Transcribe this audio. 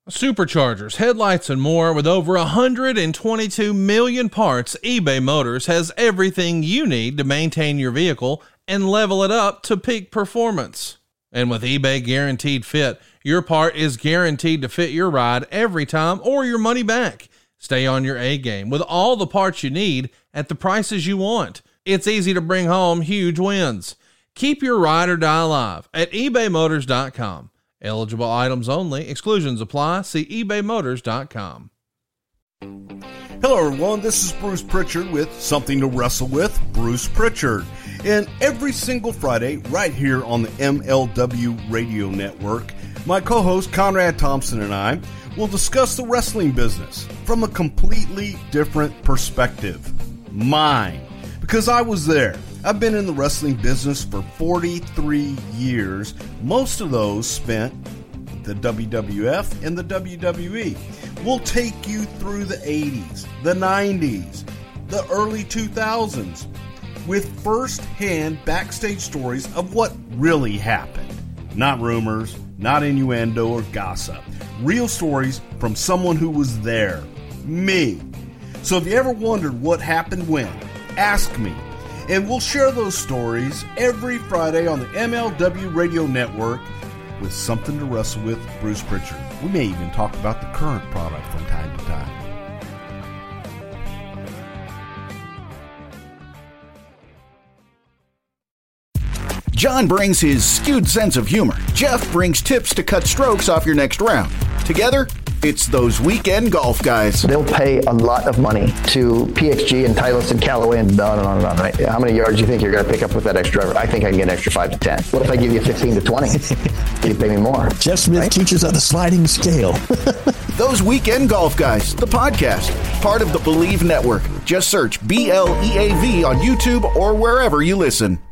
Superchargers, headlights, and more. With over 122 million parts, eBay Motors has everything you need to maintain your vehicle and level it up to peak performance. And with eBay Guaranteed Fit, your part is guaranteed to fit your ride every time or your money back. Stay on your A game with all the parts you need at the prices you want. It's easy to bring home huge wins. Keep your ride or die alive at ebaymotors.com. Eligible items only. Exclusions apply. See ebaymotors.com. Hello everyone, this is Bruce Pritchard with Something to Wrestle With, Bruce Pritchard. And every single Friday, right here on the MLW Radio Network, my co-host Conrad Thompson and I will discuss the wrestling business from a completely different perspective. Mine. Because I was there. I've been in the wrestling business for 43 years, most of those spent the WWF and the WWE. We'll take you through the 80s, the 90s, the early 2000s, with first-hand backstage stories of what really happened. Not rumors, not innuendo or gossip. Real stories from someone who was there. Me. So if you ever wondered what happened when, ask me. And we'll share those stories every Friday on the MLW Radio Network with Something to Wrestle With, Bruce Pritchard. We may even talk about the current product from time to time. John brings his skewed sense of humor. Jeff brings tips to cut strokes off your next round. Together, it's those weekend golf guys. They'll pay a lot of money to PXG and Titleist and Callaway and on and on and on, right? How many yards do you think you're going to pick up with that extra driver? I think I can get an extra 5 to 10. What if I give you 15 to 20? You pay me more. Jeff Smith, right? Teaches on the sliding scale. Those Weekend Golf Guys, the podcast, part of the Believe Network. Just search BLEAV on YouTube or wherever you listen.